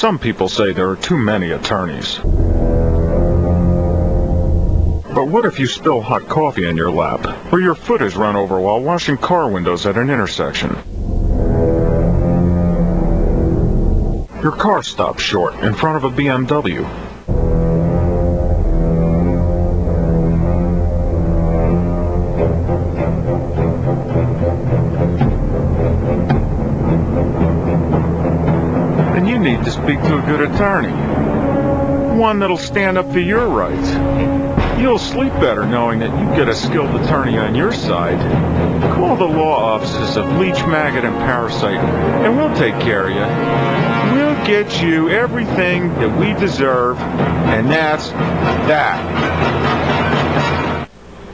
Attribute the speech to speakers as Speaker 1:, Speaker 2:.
Speaker 1: Some people say there are too many attorneys. But what if you spill hot coffee in your lap, or your foot is run over while washing car windows at an intersection? Your car stops short in front of a BMW. And you need to speak to a good attorney. One that'll stand up for your rights. You'll sleep better knowing that you get a skilled attorney on your side. Call the law offices of Leech, Maggot, and Parasite, and we'll take care of you. We'll get you everything that we deserve, and that's that.